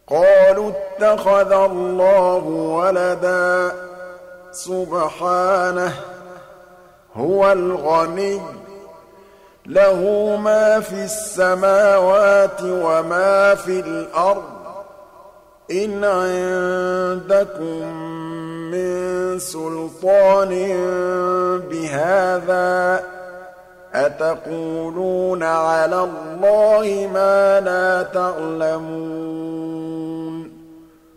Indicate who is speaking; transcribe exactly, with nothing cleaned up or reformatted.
Speaker 1: قَالُوا اتَّخَذَ اللَّهُ وَلَدًا ۗ سُبْحَانَهُ ۖ هُوَ الْغَنِيُّ ۖ لَهُ مَا فِي السَّمَاوَاتِ وَمَا فِي الْأَرْضِ ۚ إِنْ عِندَكُم مِّن سُلْطَانٍ بِهَٰذَا ۚ أَتَقُولُونَ عَلَى اللَّهِ مَا لَا تَعْلَمُونَ